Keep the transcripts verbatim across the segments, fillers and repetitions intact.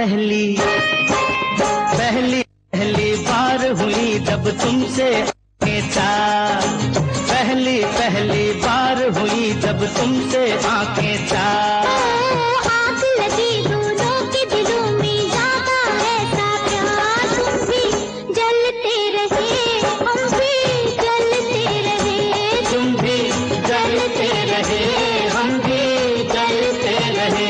पहली पहली पहली बार हुई जब तुमसे आंखें चार, पहली पहली बार हुई जब तुमसे आंखें चार। आग लगी दोनों के दिलों में ज्यादा ऐसा प्यार, तुम भी जलते रहे हम भी जलते रहे, तुम भी जलते रहे हम भी जलते रहे।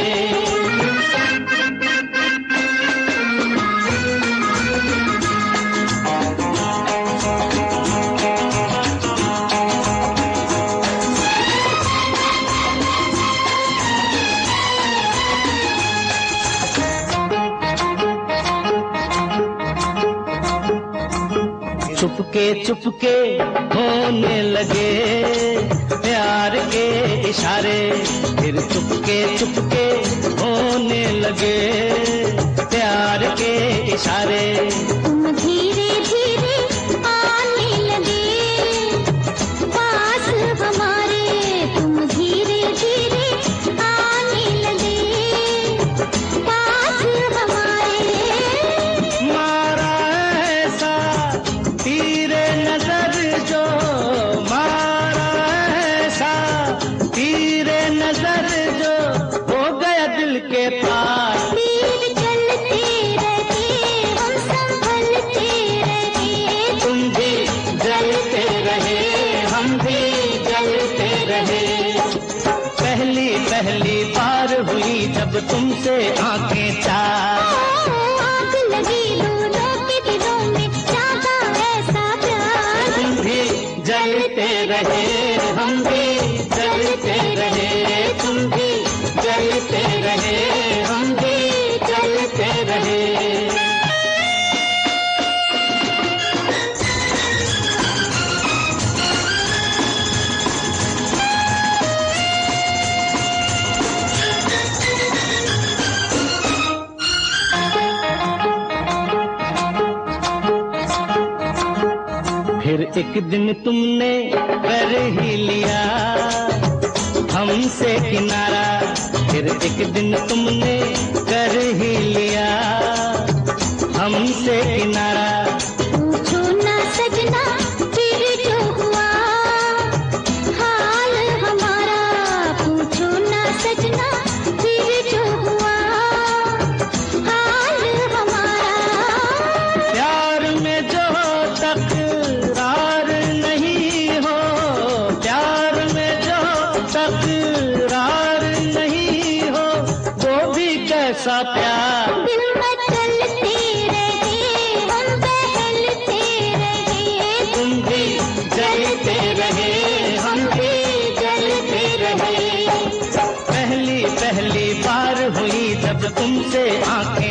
चुपके चुपके होने लगे प्यार के इशारे, फिर चुपके चुपके होने लगे प्यार के इशारे। तुम धीरे धीरे आने लगे पास हमारे, तुम धीरे धीरे आने लगे पास हमारे। मारा ऐसा तीरे नजर जो, मारा ऐसा तीरे नजर जो हो गया दिल के पार। तीर चलते रहे हम संभलते रहे, तुम भी जलते रहे हम भी जलते रहे। पहली पहली बार हुई जब तुमसे आंखें चार, आग लगी दोनों के दिलों में ज्यादा ऐसा प्यार, तुम भी जलते रहे हम भी जलते रहे, तुम भी जलते रहे हम भी जलते रहे। फिर एक दिन तुमने कर ही लिया हमसे किनारा, फिर एक दिन तुमने कर ही लिया हमसे किनारा। पूछो ना सजना फिर जो हुआ हाल हमारा, पूछो ना सजना फिर जो हुआ हाल हमारा। प्यार में जो तकरार नहीं हो, प्यार में जो तकरार नहीं हो, वो भी कैसा प्यार। दिल में चलते रहे हम बहलते रहे, तुम भी जलते रहे हम भी जलते रहे। पहली पहली बार हुई जब तुमसे आंखें